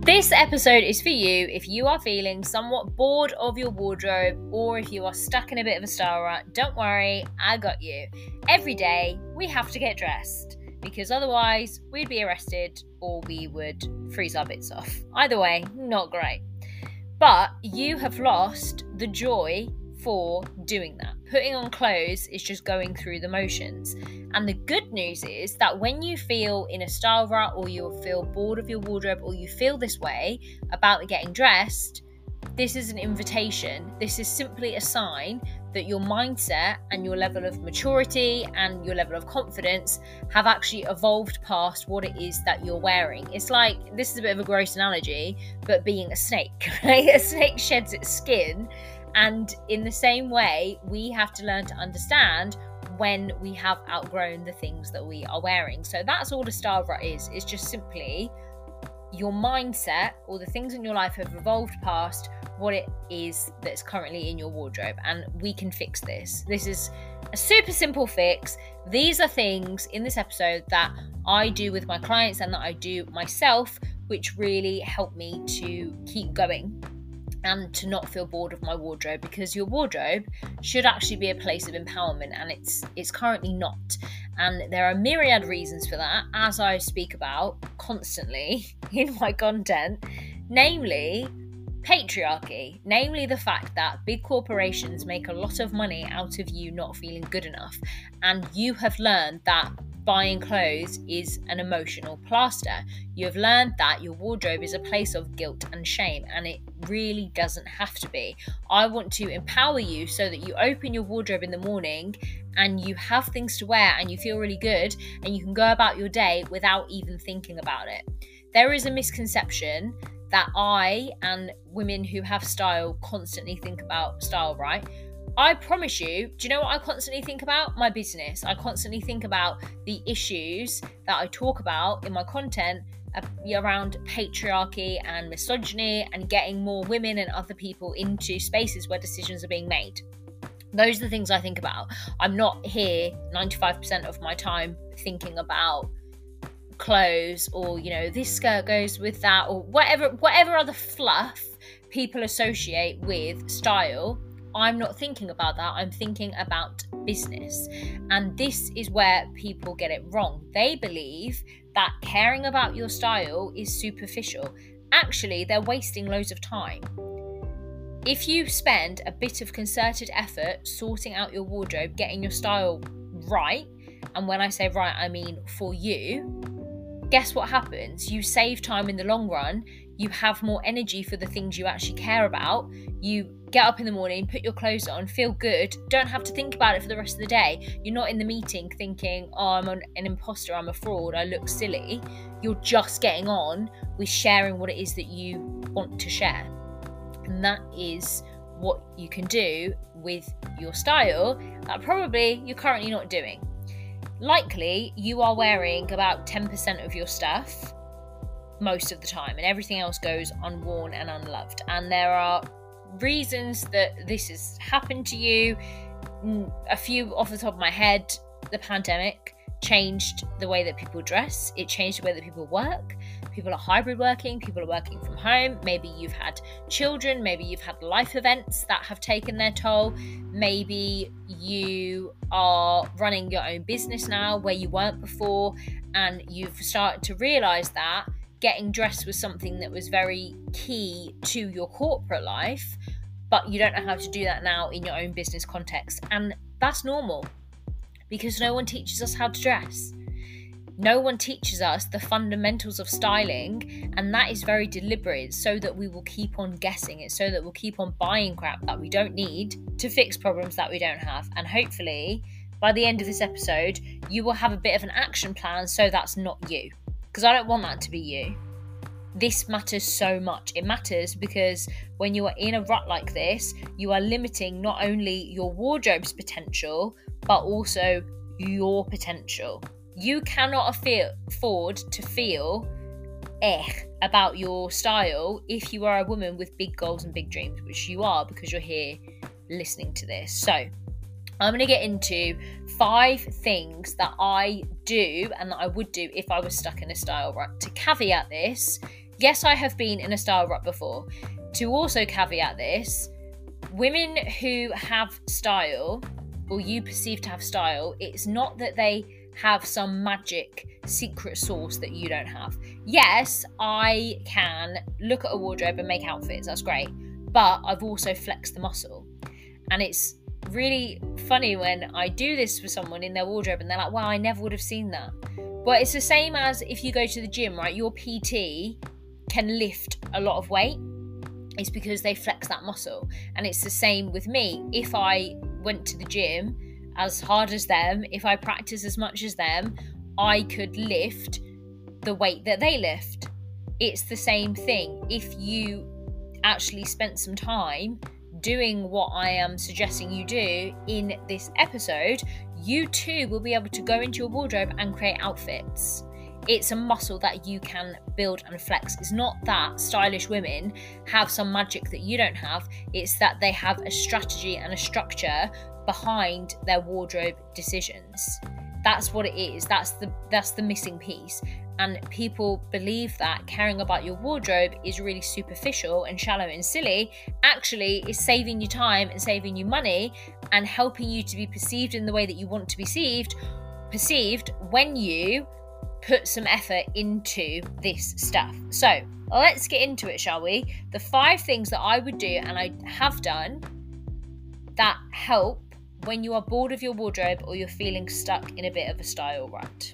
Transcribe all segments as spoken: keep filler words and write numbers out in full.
This episode is for you if you are feeling somewhat bored of your wardrobe or if you are stuck in a bit of a style rut. Don't worry, I got you. Every day we have to get dressed because otherwise we'd be arrested or we would freeze our bits off. Either way, not great. But you have lost the joy for doing that. Putting on clothes is just going through the motions. And the good news is that when you feel in a style rut or you feel bored of your wardrobe or you feel this way about getting dressed, this is an invitation. This is simply a sign that your mindset and your level of maturity and your level of confidence have actually evolved past what it is that you're wearing. It's like, this is a bit of a gross analogy, but being a snake, right? A snake sheds its skin. And in the same way, we have to learn to understand when we have outgrown the things that we are wearing. So that's all a style rut is. It's just simply your mindset or the things in your life have evolved past what it is that's currently in your wardrobe. And we can fix this. This is a super simple fix. These are things in this episode that I do with my clients and that I do myself, which really help me to keep going and to not feel bored of my wardrobe, because your wardrobe should actually be a place of empowerment, and it's it's currently not. And there are myriad reasons for that, as I speak about constantly in my content, namely patriarchy, namely the fact that big corporations make a lot of money out of you not feeling good enough, and you have learned that buying clothes is an emotional plaster. You have learned that your wardrobe is a place of guilt and shame, and it really doesn't have to be. I want to empower you so that you open your wardrobe in the morning and you have things to wear and you feel really good and you can go about your day without even thinking about it. There is a misconception that I and women who have style constantly think about style, right? I promise you, do you know what I constantly think about? My business. I constantly think about the issues that I talk about in my content around patriarchy and misogyny and getting more women and other people into spaces where decisions are being made. Those are the things I think about. I'm not here ninety-five percent of my time thinking about clothes or, you know, this skirt goes with that or whatever, whatever other fluff people associate with style. I'm not thinking about that. I'm thinking about business. And this is where people get it wrong. They believe that caring about your style is superficial. Actually, they're wasting loads of time. If you spend a bit of concerted effort sorting out your wardrobe, getting your style right, and when I say right, I mean for you, guess what happens? You save time in the long run. You have more energy for the things you actually care about. You get up in the morning, put your clothes on, feel good, don't have to think about it for the rest of the day. You're not in the meeting thinking, oh, I'm an, an imposter, I'm a fraud, I look silly. You're just getting on with sharing what it is that you want to share. And that is what you can do with your style that probably you're currently not doing. Likely, you are wearing about ten percent of your stuff most of the time, and everything else goes unworn and unloved. And there are reasons that this has happened to you. A few off the top of my head: the pandemic changed the way that people dress, it changed the way that people work. People are hybrid working, people are working from home. Maybe you've had children, maybe you've had life events that have taken their toll. Maybe you are running your own business now where you weren't before, and you've started to realise that getting dressed was something that was very key to your corporate life, but you don't know how to do that now in your own business context. And that's normal, because no one teaches us how to dress. No one teaches us the fundamentals of styling, and that is very deliberate, so that we will keep on guessing it, so that we'll keep on buying crap that we don't need to fix problems that we don't have. And hopefully, by the end of this episode, you will have a bit of an action plan so that's not you. Because I don't want that to be you. This matters so much. It matters because when you are in a rut like this, you are limiting not only your wardrobe's potential, but also your potential. You cannot afford to feel eh about your style if you are a woman with big goals and big dreams, which you are because you're here listening to this. So I'm going to get into five things that I do and that I would do if I was stuck in a style rut. To caveat this, Yes, I have been in a style rut before. To also caveat this, women who have style, or you perceive to have style, it's not that they have some magic secret sauce that you don't have. Yes, I can look at a wardrobe and make outfits, that's great, but I've also flexed the muscle. And it's really funny when I do this for someone in their wardrobe and they're like, wow, I never would have seen that. But it's the same as if you go to the gym, right? Your P T can lift a lot of weight. It's because they flex that muscle. And it's the same with me. If I went to the gym as hard as them, if I practice as much as them, I could lift the weight that they lift. It's the same thing. If you actually spent some time doing what I am suggesting you do in this episode, you too will be able to go into your wardrobe and create outfits. It's a muscle that you can build and flex. It's not that stylish women have some magic that you don't have. It's that they have a strategy and a structure behind their wardrobe decisions. That's what it is. That's the that's the missing piece. And people believe that caring about your wardrobe is really superficial and shallow and silly. Actually, it's saving you time and saving you money and helping you to be perceived in the way that you want to be perceived, perceived when you put some effort into this stuff. So let's get into it, shall we? The five things that I would do, and I have done, that help when you are bored of your wardrobe or you're feeling stuck in a bit of a style rut.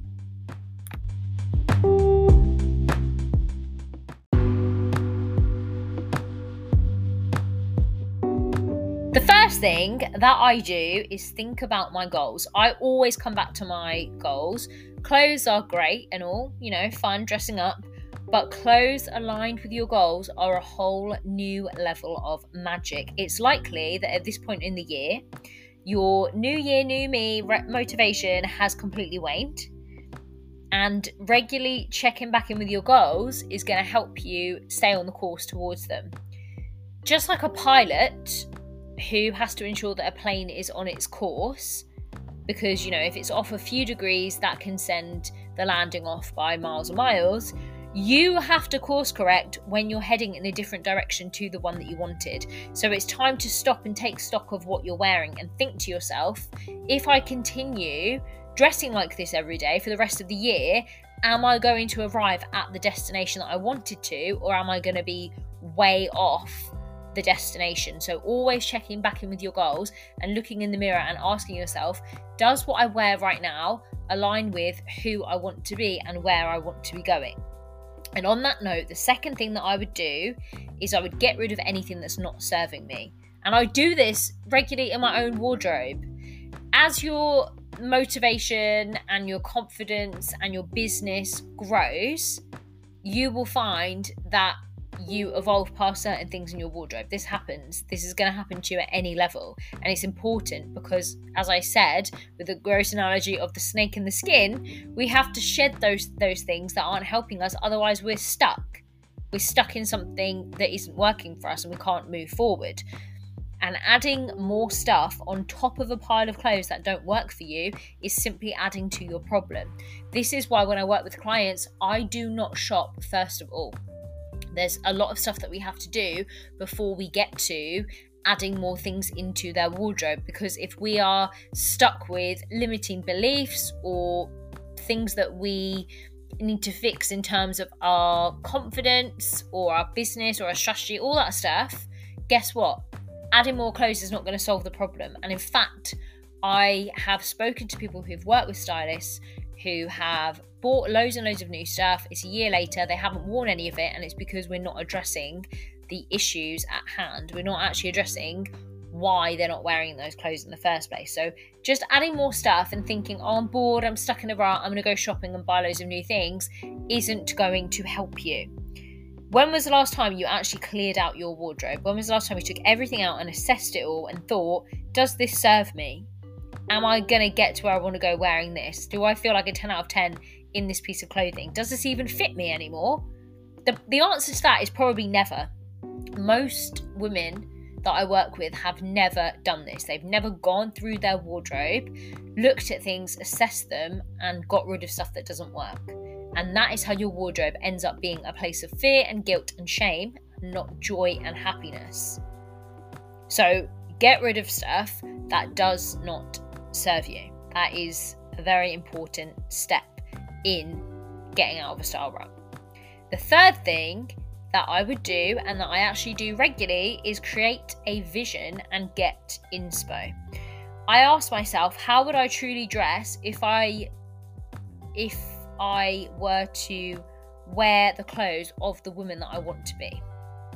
The first thing that I do is think about my goals. I always come back to my goals. Clothes are great and all, you know, fun, dressing up, but clothes aligned with your goals are a whole new level of magic. It's likely that at this point in the year, your new year, new me motivation has completely waned, and regularly checking back in with your goals is going to help you stay on the course towards them. Just like a pilot who has to ensure that a plane is on its course, because, you know, if it's off a few degrees, that can send the landing off by miles and miles. You have to course correct when you're heading in a different direction to the one that you wanted. So it's time to stop and take stock of what you're wearing and think to yourself, if I continue dressing like this every day for the rest of the year, am I going to arrive at the destination that I wanted to, or am I going to be way off the destination? So always checking back in with your goals and looking in the mirror and asking yourself, does what I wear right now align with who I want to be and where I want to be going? And on that note, the second thing that I would do is I would get rid of anything that's not serving me. And I do this regularly in my own wardrobe. As your motivation and your confidence and your business grows, you will find that you evolve past certain things in your wardrobe. This happens. This is going to happen to you at any level. And it's important because, as I said, with the gross analogy of the snake in the skin, we have to shed those those things that aren't helping us. Otherwise, we're stuck. We're stuck in something that isn't working for us and we can't move forward. And adding more stuff on top of a pile of clothes that don't work for you is simply adding to your problem. This is why when I work with clients, I do not shop first of all. There's a lot of stuff that we have to do before we get to adding more things into their wardrobe, because if we are stuck with limiting beliefs or things that we need to fix in terms of our confidence or our business or our strategy, all that stuff, guess what? Adding more clothes is not going to solve the problem. And in fact, I have spoken to people who've worked with stylists who have bought loads and loads of new stuff. It's a year later, they haven't worn any of it, and it's because we're not addressing the issues at hand. We're not actually addressing why they're not wearing those clothes in the first place. So just adding more stuff and thinking, oh, I'm bored, I'm stuck in a rut, I'm going to go shopping and buy loads of new things, isn't going to help you. When was the last time you actually cleared out your wardrobe? When was the last time you took everything out and assessed it all and thought, does this serve me? Am I going to get to where I want to go wearing this? Do I feel like a ten out of ten in this piece of clothing? Does this even fit me anymore? The, the answer to that is probably never. Most women that I work with have never done this. They've never gone through their wardrobe, looked at things, assessed them, and got rid of stuff that doesn't work. And that is how your wardrobe ends up being a place of fear and guilt and shame, not joy and happiness. So get rid of stuff that does not serve you. That is a very important step in getting out of a style rut. The third thing that I would do, and that I actually do regularly, is create a vision and get inspo. I ask myself, how would I truly dress if I if I were to wear the clothes of the woman that I want to be?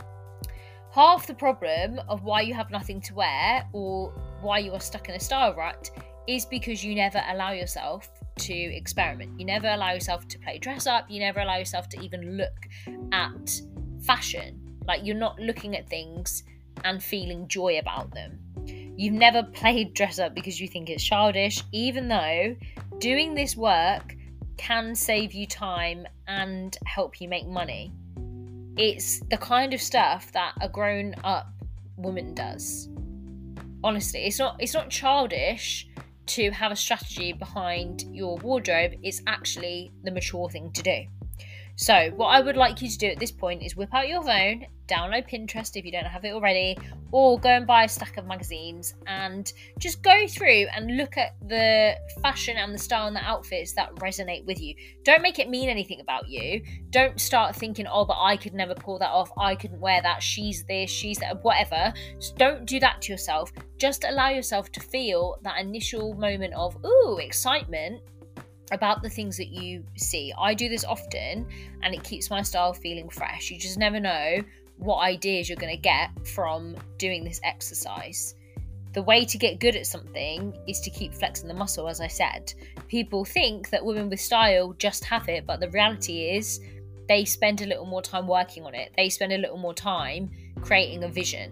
Half the problem of why you have nothing to wear or why you are stuck in a style rut is because you never allow yourself to experiment. You never allow yourself to play dress up. You never allow yourself to even look at fashion. Like, you're not looking at things and feeling joy about them. You've never played dress up because you think it's childish, even though doing this work can save you time and help you make money. It's the kind of stuff that a grown up woman does. Honestly, it's not it's not childish to have a strategy behind your wardrobe. It's actually the mature thing to do. So what I would like you to do at this point is whip out your phone, download Pinterest if you don't have it already, or go and buy a stack of magazines and just go through and look at the fashion and the style and the outfits that resonate with you. Don't make it mean anything about you. Don't start thinking, oh, but I could never pull that off. I couldn't wear that. She's this, she's that, whatever. Just don't do that to yourself. Just allow yourself to feel that initial moment of, ooh, excitement about the things that you see. I do this often and it keeps my style feeling fresh. You just never know what ideas you're going to get from doing this exercise. The way to get good at something is to keep flexing the muscle, as I said. People think that women with style just have it, but the reality is they spend a little more time working on it. They spend a little more time creating a vision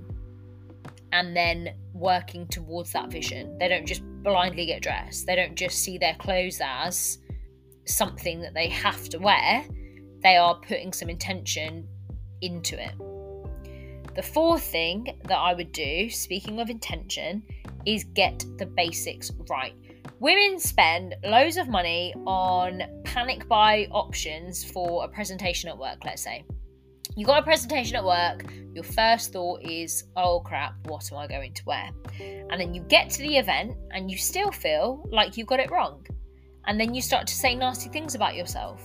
and then working towards that vision. They don't just blindly get dressed. They don't just see their clothes as something that they have to wear. They are putting some intention into it. The fourth thing that I would do, speaking of intention, is get the basics right. Women spend loads of money on panic buy options for a presentation at work, let's say. You got a presentation at work, your first thought is, oh crap, what am I going to wear? And then you get to the event and you still feel like you got it wrong. And then you start to say nasty things about yourself.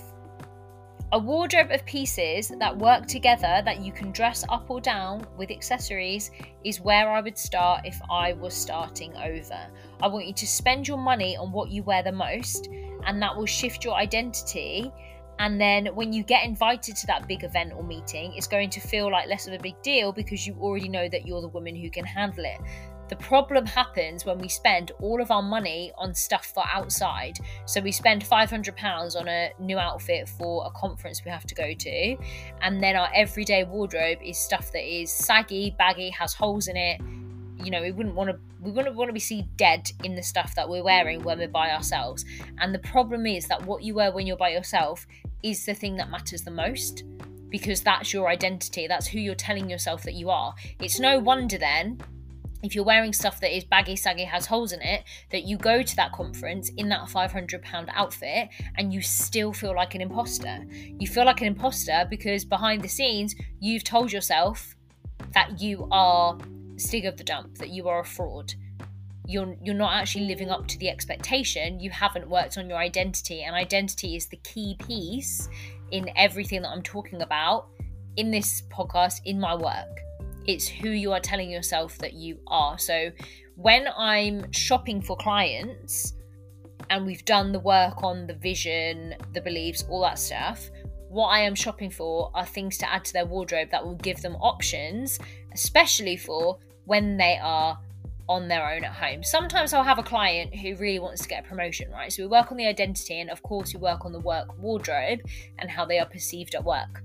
A wardrobe of pieces that work together that you can dress up or down with accessories is where I would start if I was starting over. I want you to spend your money on what you wear the most, and that will shift your identity. And then when you get invited to that big event or meeting, it's going to feel like less of a big deal because you already know that you're the woman who can handle it. The problem happens when we spend all of our money on stuff for outside. So we spend five hundred pounds on a new outfit for a conference we have to go to. And then our everyday wardrobe is stuff that is saggy, baggy, has holes in it. You know, we wouldn't want to we wouldn't want to be seen dead in the stuff that we're wearing when we're by ourselves. And the problem is that what you wear when you're by yourself is the thing that matters the most, because that's your identity. That's who you're telling yourself that you are. It's no wonder then, if you're wearing stuff that is baggy, saggy, has holes in it, that you go to that conference in that five hundred pound outfit and you still feel like an imposter. You feel like an imposter because behind the scenes, you've told yourself that you are Stig of the dump, that you are a fraud. You're, you're not actually living up to the expectation. You haven't worked on your identity, and identity is the key piece in everything that I'm talking about in this podcast, in my work. It's who you are telling yourself that you are. So when I'm shopping for clients and we've done the work on the vision, the beliefs, all that stuff, what I am shopping for are things to add to their wardrobe that will give them options, especially for when they are on their own at home. Sometimes I'll have a client who really wants to get a promotion, right? So we work on the identity, and of course we work on the work wardrobe and how they are perceived at work.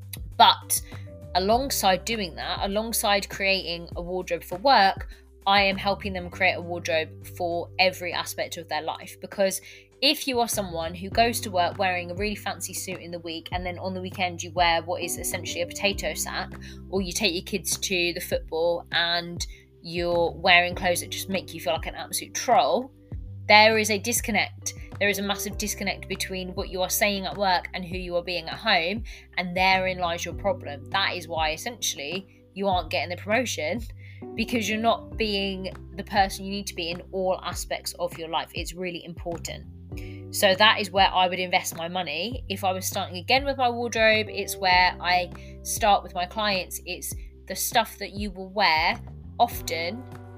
But alongside doing that, alongside creating a wardrobe for work, I am helping them create a wardrobe for every aspect of their life. Because if you are someone who goes to work wearing a really fancy suit in the week, and then on the weekend you wear what is essentially a potato sack, or you take your kids to the football and you're wearing clothes that just make you feel like an absolute troll, there is a disconnect. there is a massive disconnect between what you are saying at work and who you are being at home, and therein lies your problem. That is why essentially you aren't getting the promotion, because you're not being the person you need to be in all aspects of your life. It's really important. So that is where I would invest my money. If I was starting again with my wardrobe, it's where I start with my clients. It's the stuff that you will wear often,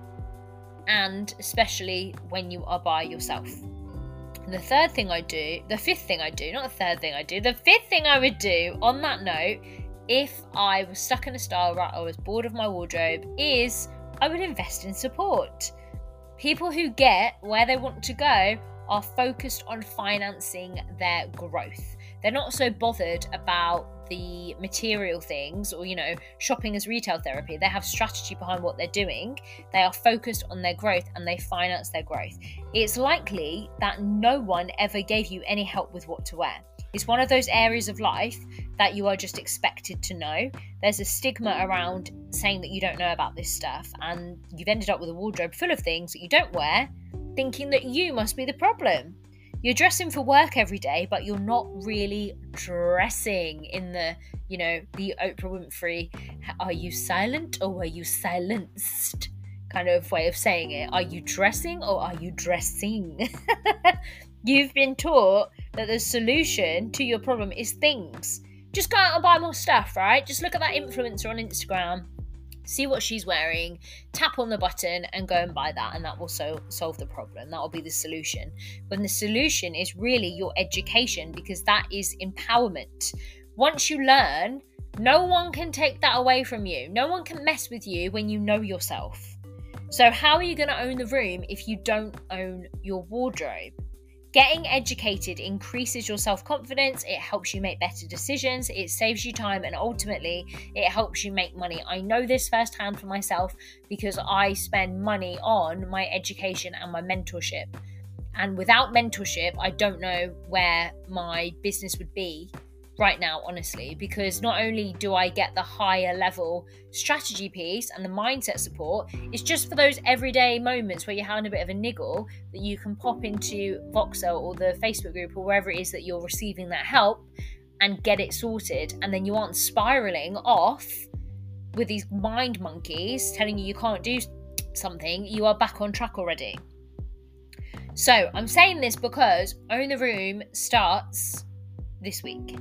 and especially when you are by yourself. And the third thing I do, the fifth thing I do, not the third thing I do, the fifth thing I would do on that note, if I was stuck in a style rut or was bored of my wardrobe, is I would invest in support. People who get where they want to go are focused on financing their growth. They're not so bothered about the material things or, you know, shopping as retail therapy. They have strategy behind what they're doing. They are focused on their growth and they finance their growth. It's likely that no one ever gave you any help with what to wear. It's one of those areas of life that you are just expected to know. There's a stigma around saying that you don't know about this stuff, and you've ended up with a wardrobe full of things that you don't wear, thinking that you must be the problem. You're dressing for work every day, but you're not really dressing in the, you know, the Oprah Winfrey, are you silent or are you silenced kind of way of saying it. Are you dressing or are you dressing? You've been taught that the solution to your problem is things. Just go out and buy more stuff, right? Just look at that influencer on Instagram, see what she's wearing, tap on the button and go and buy that, and that will so solve the problem. That will be the solution. When the solution is really your education, because that is empowerment. Once you learn, no one can take that away from you. No one can mess with you when you know yourself. So how are you going to own the room if you don't own your wardrobe? Getting educated increases your self-confidence, it helps you make better decisions, it saves you time, and ultimately it helps you make money. I know this firsthand for myself because I spend money on my education and my mentorship. And without mentorship, I don't know where my business would be right now, honestly, because not only do I get the higher level strategy piece and the mindset support, it's just for those everyday moments where you're having a bit of a niggle that you can pop into Voxel or the Facebook group or wherever it is that you're receiving that help and get it sorted. And then you aren't spiraling off with these mind monkeys telling you you can't do something. You are back on track already. So I'm saying this because Own the Room starts this week.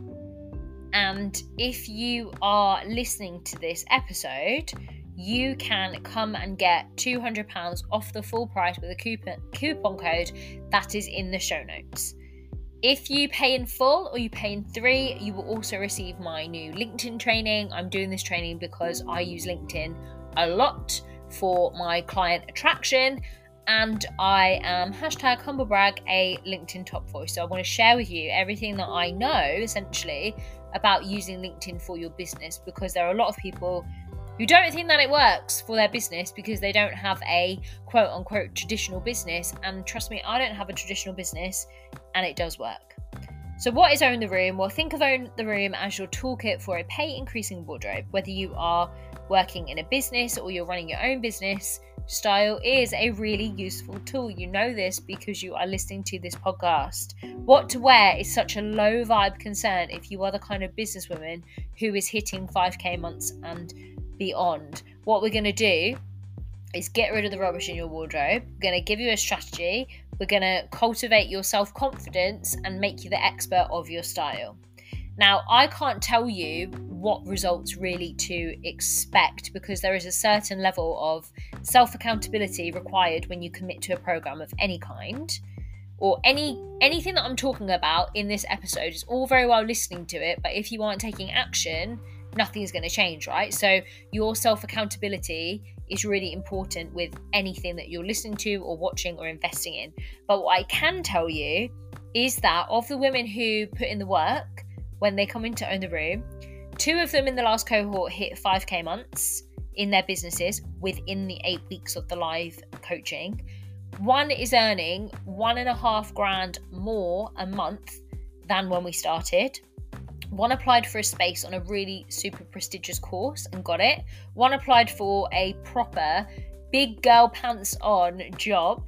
And if you are listening to this episode, you can come and get two hundred pounds off the full price with a coupon, coupon code that is in the show notes. If you pay in full or you pay in three, you will also receive my new LinkedIn training. I'm doing this training because I use LinkedIn a lot for my client attraction. And I am hashtag humblebrag a LinkedIn top voice. So I want to share with you everything that I know, essentially, about using LinkedIn for your business, because there are a lot of people who don't think that it works for their business because they don't have a quote unquote traditional business. And trust me, I don't have a traditional business and it does work. So what is Own the Room? Well, think of Own the Room as your toolkit for a pay increasing wardrobe. Whether you are working in a business or you're running your own business, style is a really useful tool. You know this because you are listening to this podcast. What to wear is such a low vibe concern if you are the kind of businesswoman who is hitting five K months and beyond. What we're going to do is get rid of the rubbish in your wardrobe. We're going to give you a strategy. We're going to cultivate your self-confidence and make you the expert of your style. Now, I can't tell you what results really to expect because there is a certain level of self-accountability required when you commit to a program of any kind, or any anything that I'm talking about in this episode. Is all very well listening to it, but if you aren't taking action, nothing is going to change, right? So your self-accountability is really important with anything that you're listening to or watching or investing in. But what I can tell you is that of the women who put in the work when they come in to Own the Room, two of them in the last cohort hit five K months in their businesses within the eight weeks of the live coaching. One is earning one and a half grand more a month than when we started. One applied for a space on a really super prestigious course and got it. One applied for a proper big girl pants on job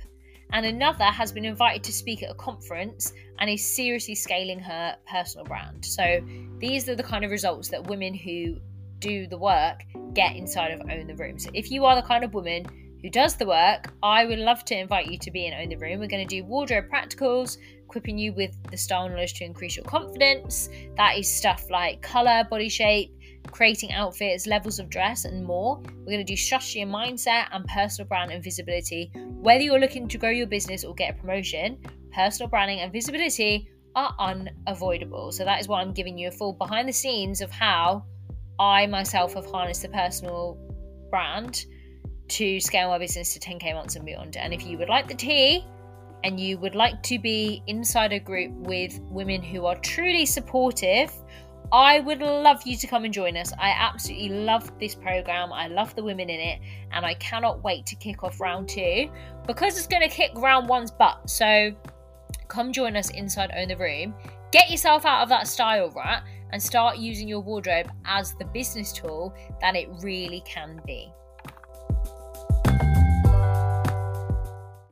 and another has been invited to speak at a conference and is seriously scaling her personal brand. So these are the kind of results that women who do the work get inside of Own the Room. So if you are the kind of woman who does the work, I would love to invite you to be in Own the Room. We're going to do wardrobe practicals, equipping you with the style knowledge to increase your confidence. That is stuff like colour, body shape, creating outfits, levels of dress, and more. We're going to do strategy and mindset and personal brand and visibility. Whether you're looking to grow your business or get a promotion, personal branding and visibility are unavoidable. So that is why I'm giving you a full behind the scenes of how I myself have harnessed the personal brand to scale my business to ten K months and beyond. And if you would like the tea and you would like to be inside a group with women who are truly supportive, I would love you to come and join us. I absolutely love this program. I love the women in it, and I cannot wait to kick off round two because it's going to kick round one's butt. So come join us inside Own the Room. Get yourself out of that style rut and start using your wardrobe as the business tool that it really can be.